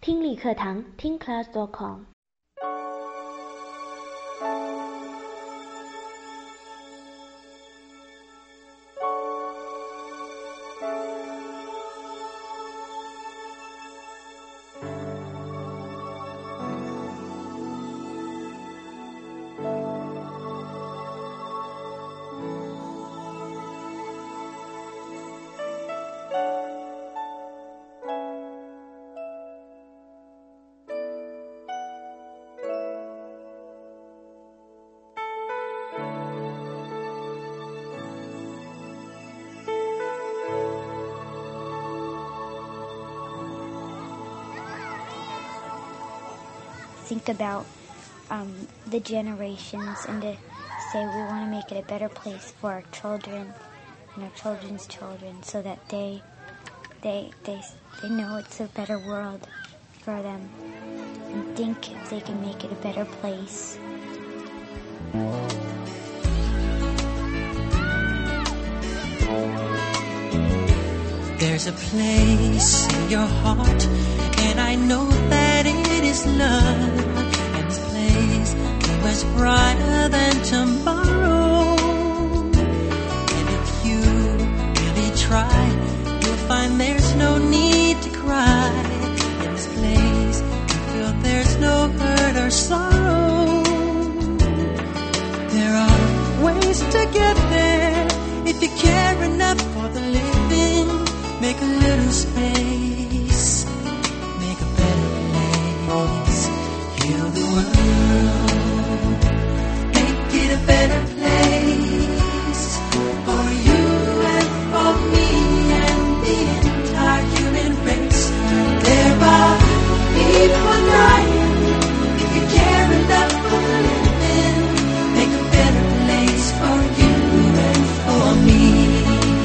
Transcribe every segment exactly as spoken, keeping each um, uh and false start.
听力课堂听 class dot com。 Think about um, the generations and to say we want to make it a better place for our children and our children's children so that they they they they know it's a better world for them and think if they can make it a better place. There's a place in your heart, and I know that it is love. And this place is much brighter than tomorrow. And if you really try, you'll find there's no need to cry. In this place, you feel there's no hurt or sorrow. There are ways to get there if you care enough for the living. Make a little space, make a better place, heal the world, make it a better place for you and for me and the entire human race. There are people dying, if you care enough for the living, make a better place for you and for me.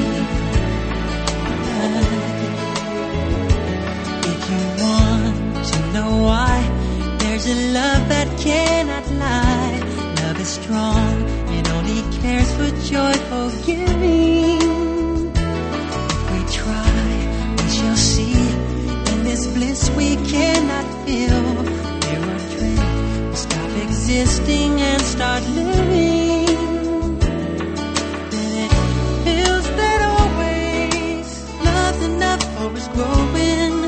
There's a love that cannot lie. Love is strong, it only cares for joyful giving. If we try, we shall see. In this bliss we cannot feel. There are dreams, we stop existing and start living. Then it feels that always love's enough for us growing.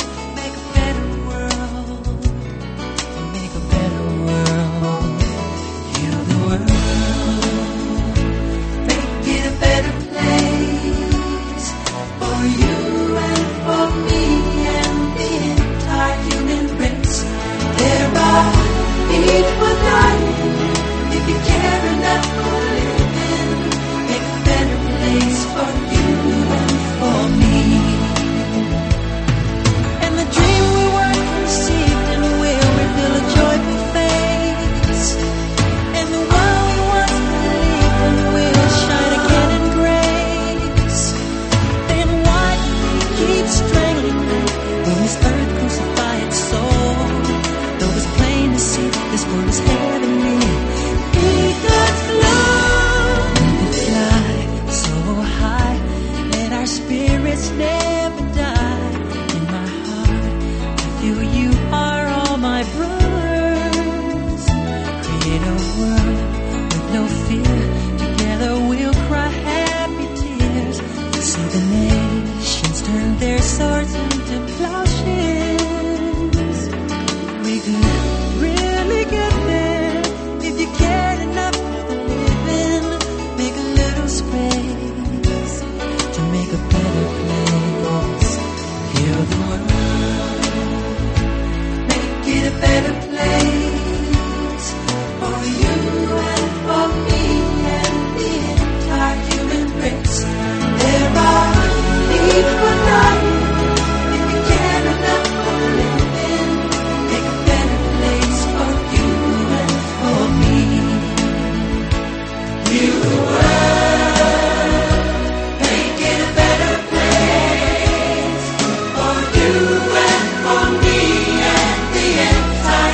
You and for me and the entire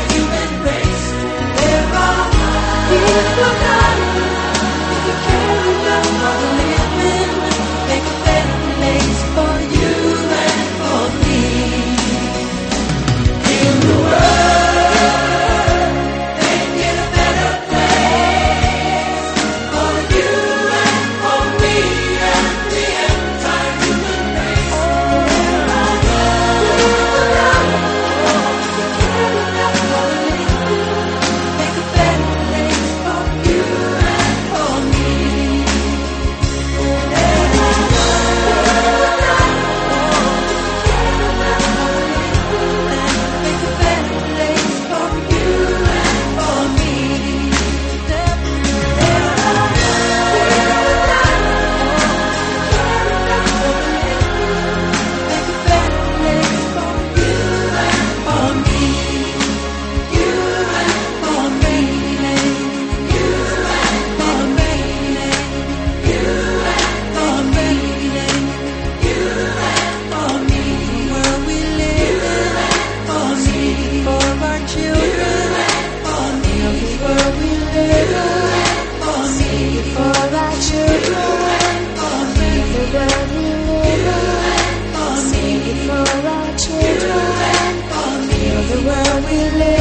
we live.